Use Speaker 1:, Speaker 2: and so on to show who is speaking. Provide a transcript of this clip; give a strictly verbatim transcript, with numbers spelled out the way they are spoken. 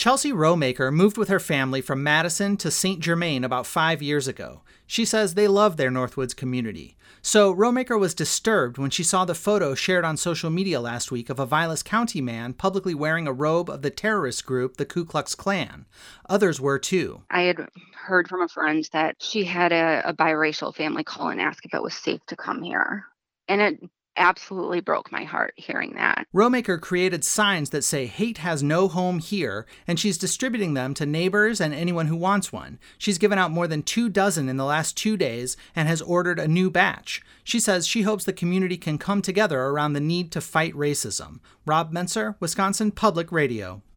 Speaker 1: Chelsea Rowmaker moved with her family from Madison to Saint Germain about five years ago. She says they love their Northwoods community. So Rowmaker was disturbed when she saw the photo shared on social media last week of a Vilas County man publicly wearing a robe of the terrorist group, the Ku Klux Klan. Others were too.
Speaker 2: I had heard from a friend that she had a, a biracial family call and ask if it was safe to come here. And it absolutely broke my heart hearing that.
Speaker 1: Rowmaker created signs that say hate has no home here, and she's distributing them to neighbors and anyone who wants one. She's given out more than two dozen in the last two days and has ordered a new batch. She says she hopes the community can come together around the need to fight racism. Rob Menser, Wisconsin Public Radio.